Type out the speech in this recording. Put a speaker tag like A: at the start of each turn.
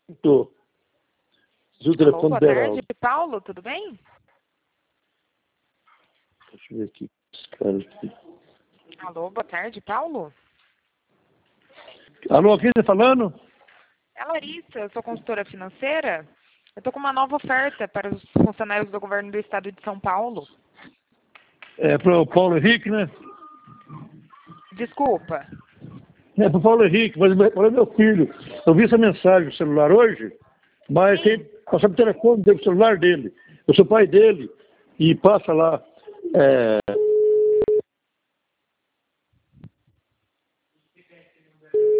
A: Tô. O
B: Alô,
A: telefone
B: boa
A: Beraldo.
B: tarde, Paulo, tudo bem?
A: Deixa eu ver aqui. Cara, aqui.
B: Alô, boa tarde, Paulo.
A: Alô, quem está falando?
B: É Larissa, eu sou consultora financeira. Eu estou com uma nova oferta para os funcionários do governo do estado de São Paulo.
A: É para o Paulo Henrique, né?
B: Desculpa.
A: É para o Paulo Henrique, mas é meu filho. Eu vi essa mensagem no celular hoje, mas tem passar o telefone dele, o celular dele. Eu sou pai dele e passa lá. É,